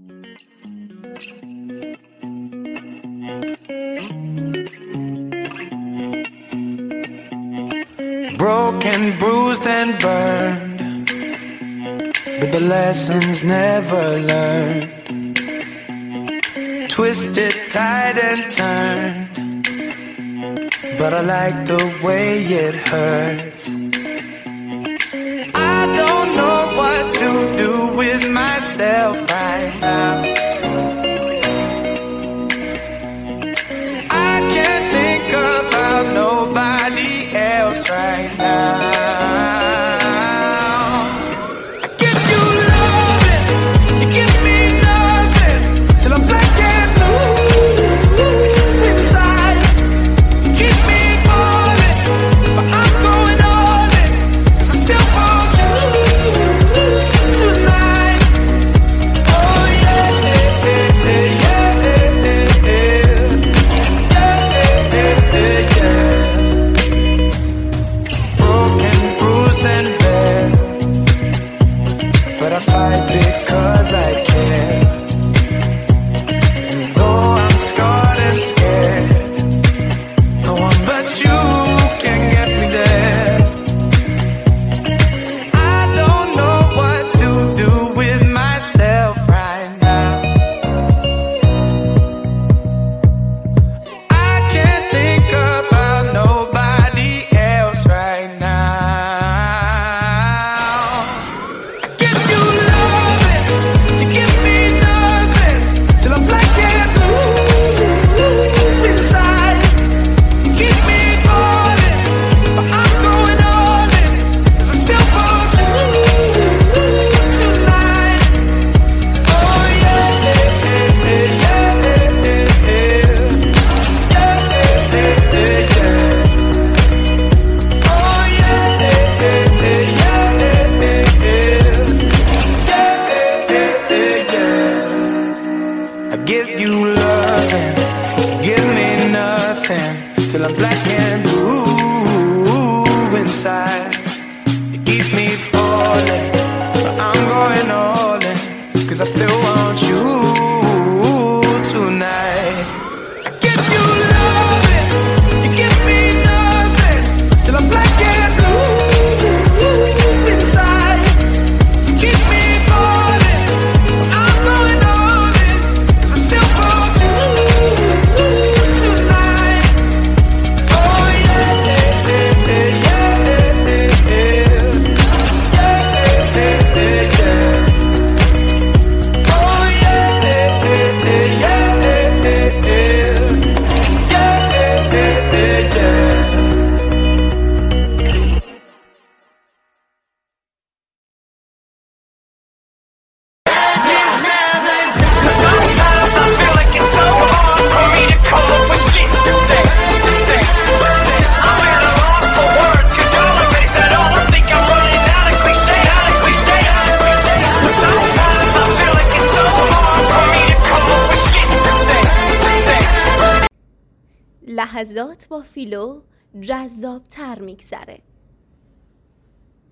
Broken, bruised and burned, but the lessons never learned. Twisted, tied and turned, but I like the way it hurts. I don't know what to do with myself right now. I can't think about nobody else right now. I give you loving, you give me nothing, till I'm black and blue inside. You keep me falling, but I'm going all in, 'cause I still want you tonight. Oh yeah, yeah, yeah, yeah, yeah, yeah, yeah. Broken, bruised and bare, but I fight because I care. And though I'm scarred and scared, no one but you can get me there. I don't know what to do with myself right now. I can't think about nobody else right now. I give you loving, you give me nothing, till I'm black and blue inside. You keep me falling, but I'm going all in, 'cause I still want you tonight. Oh yeah, yeah, yeah, yeah, yeah, yeah, yeah, yeah. Oh yeah, yeah, yeah, yeah, yeah, yeah, yeah. I give you loving, give me nothing, till I'm black and blue inside. You keep me falling, but I'm going all in, 'cause I still want you tonight. I give you loving, you give me nothing, till I'm black and blue inside. You keep me falling, but I'm going all in, 'cause I still want you tonight. Oh yeah, yeah, yeah, yeah, yeah, yeah, yeah, yeah. Oh yeah, yeah, yeah, yeah, yeah, yeah, yeah, yeah, yeah. Sometimes I feel like it's so hard for me to come up with shit to say. I'm at a loss for words, 'cause y'all are based that think I'm running out of cliche. Sometimes I feel like it's so hard for me to come up with shit to say. لحظات با فیلو جذاب‌تر میگذره.